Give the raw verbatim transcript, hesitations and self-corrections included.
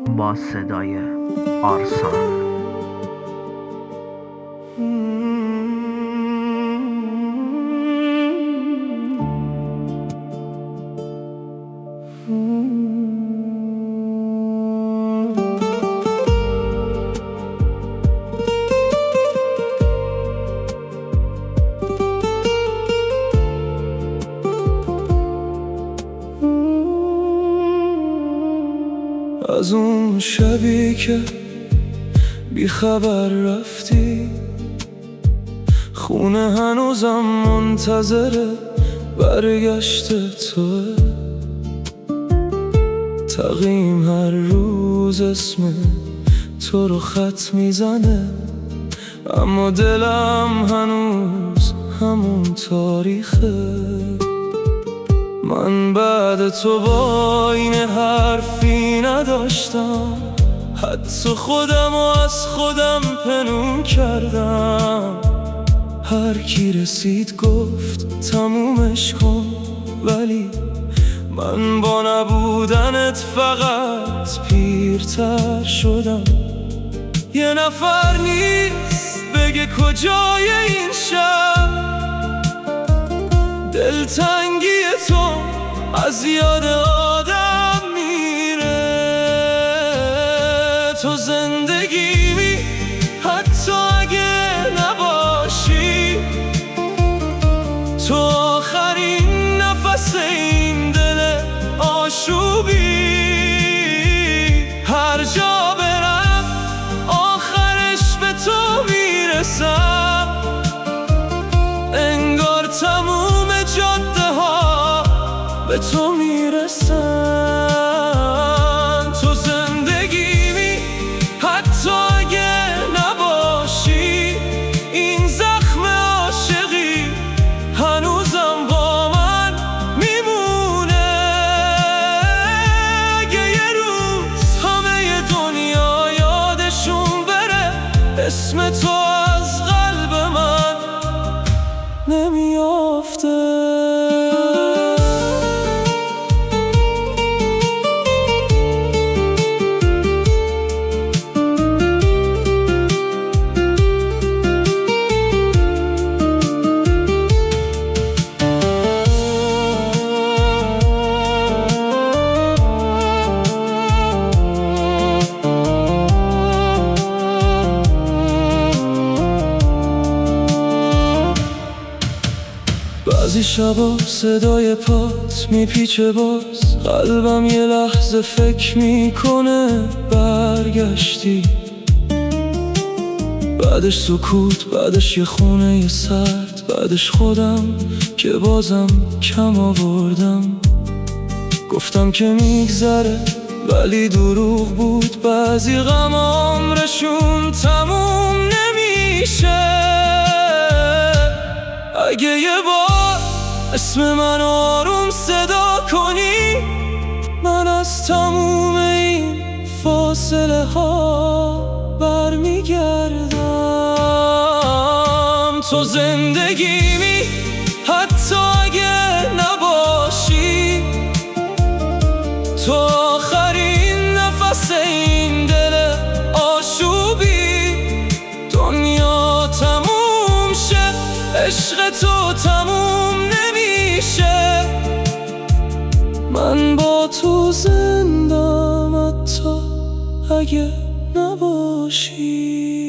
با صدای آرسان. از اون شبی که بی خبر رفتی، خونه هنوزم منتظر برگشت توه. تقویم هر روز اسم تو رو خط میزنه، اما دلم هنوز همون تاریخه. من بعد تو با این حرفی نداشتم، حتی خودم و از خودم پنهون کردم. هر کی رسید گفت تمومش کن، ولی من با نبودنت فقط پیرتر شدم. یه نفر نیست بگه کجای این شب، دلتنگی تو از یاد آدم میره. تو زندگیمی حتی اگه نباشی، تو آخرین نفس این دل آشوبی. هر جا برم آخرش به تو میرسم، انگار تموم جاده ها به تو میرسن. تو زندگیمی حتی اگه نباشی، این زخم عاشقی هنوزم با من میمونه. اگه یه روز همه دنیا یادشون بره، اسم تو از قلب من نمیافته. بعضی شبا صدای پات میپیچه باز، قلبم یه لحظه فکر میکنه برگشتی. بعدش سکوت، بعدش یه خونه یه سرد، بعدش خودم که بازم کم آوردم. گفتم که میگذره ولی دروغ بود، بعضی غم عمرشون تموم نمیشه. اگه یه بار اسم من آروم صدا کنی، من از تموم این فاصله ها برمیگردم. تو زندگیمی حتی اگه نباشی، تو آخرین نفس این دل آشوبی. دنیا تموم شه، عشق تو تموم نمیشه. من با تو زندم حتی اگه نباشی.